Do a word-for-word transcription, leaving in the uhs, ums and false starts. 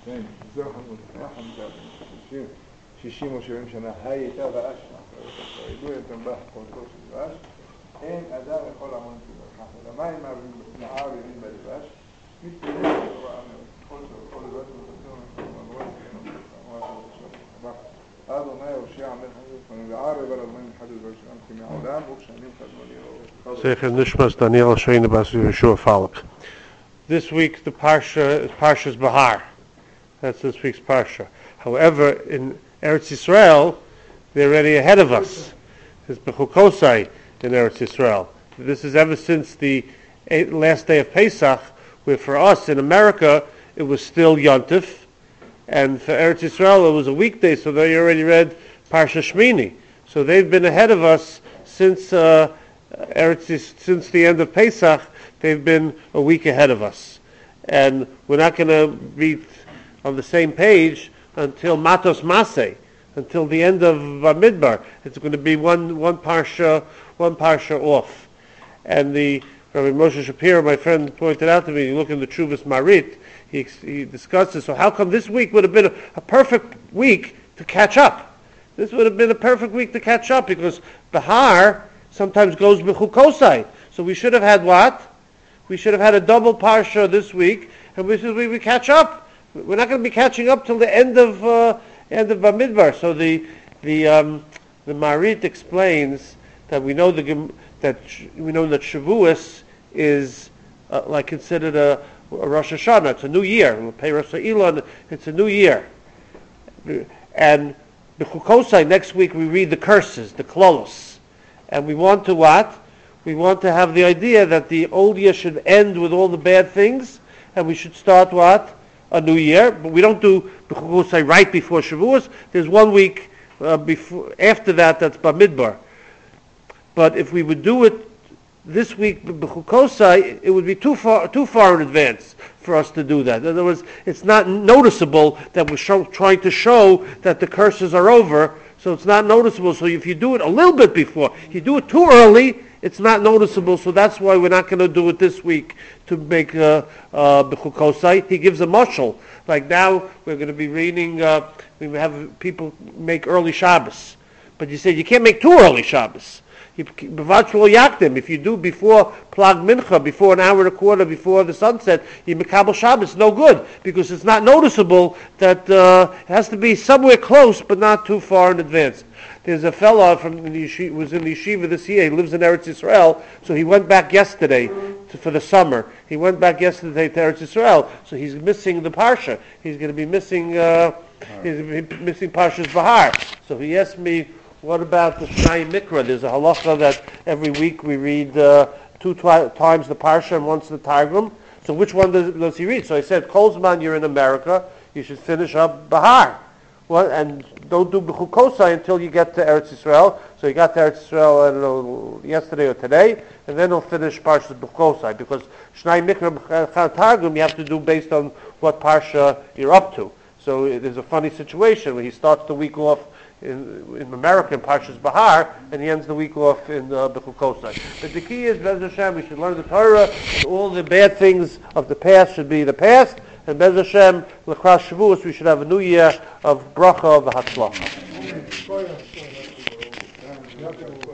כן, זהו חמודה, חמודה, שישים או שבעים שנה, הייתה ואש, ידעו את המבח פורטו של ואש, אין אדם יכול לעמוד כדרך, למים נער יבין בלבש, מתפלל בתורה מאוד, כל לבד ובתור, אמרו את זה, אמרו את זה, אדוני הושע עמך חזק, וערב על הזמן אחד ובראשם כמעולם, וכשאנים קדמו לי Seichel Nishmas Daniel Shoyne Bas Yeshua Falk. This week the Parsha is Parsha's Bahar. That's this week's Parsha. However, in Eretz Yisrael, they're already ahead of us. There's Bechukosai in Eretz Yisrael. This is ever since the eight, last day of Pesach, where for us in America it was still Yontif, and for Eretz Yisrael it was a weekday, so they already read Parsha Shmini. So they've been ahead of us since uh, Eretz, since the end of Pesach. They've been a week ahead of us, and we're not going to be on the same page until Matos Maseh, until the end of Bamidbar. It's going to be one one parsha, one parsha off. And the Rabbi Moshe Shapiro, my friend, pointed out to me. You look in the Chuvas Marit, he he discusses. So how come this week would have been a, a perfect week to catch up? This would have been a perfect week to catch up because Bahar sometimes goes b'chukosai. So we should have had what? We should have had a double parsha this week, and we should we, we catch up. We're not going to be catching up till the end of uh, end of Bamidbar. So the the um, the Marit explains that we know the that we know that Shavuos is uh, like considered a, a Rosh Hashanah. It's a new year. We'll pay Rosh Hashanah. It's a new year. And the Chukosai next week we read the curses, the klolos, and we want to what? We want to have the idea that the old year should end with all the bad things, and we should start what? A new year. But we don't do B'chukosai right before Shavuos. There's one week uh, before, after that, that's Bamidbar. But if we would do it this week, B'chukosai, it would be too far, too far in advance for us to do that. In other words, it's not noticeable that we're show, trying to show that the curses are over, so it's not noticeable. So if you do it a little bit before, you do it too early, it's not noticeable, so that's why we're not going to do it this week to make uh, uh, B'chukosai. He gives a mashal. Like now, we're going to be reading, uh, we have people make early Shabbos. But you say, you can't make too early Shabbos. If you do before Plag Mincha, before an hour and a quarter before the sunset, you Mekabel Shabbos, no good, because it's not noticeable that uh, it has to be somewhere close, but not too far in advance. There's a fellow from the yeshiva, was in the yeshiva this year. He lives in Eretz Yisrael, so he went back yesterday to, for the summer. He went back yesterday to Eretz Yisrael, so he's missing the parsha. He's going to be missing uh, he's missing Parsha's Bahar. So he asked me, what about the Shnai Mikra? There's a halacha that every week we read uh, two twi- times the Parsha and once the Targum. So which one does, does he read? So I said, Kolzman, you're in America, you should finish up Bahar. Well, and don't do B'chukosai until you get to Eretz Yisrael. So he got to Eretz Yisrael, I don't know, yesterday or today, and then he'll finish Parsha B'chukosai, because Shnai Mikra Targum you have to do based on what Parsha you're up to. So it is a funny situation where he starts the week off in, in America in Parshas Bahar, and he ends the week off in uh, B'chukosai. But the key is, Bez Hashem, we should learn the Torah, and all the bad things of the past should be the past, and Bez Hashem, L'chras Shavuos, we should have a new year of bracha of the Hatzlach.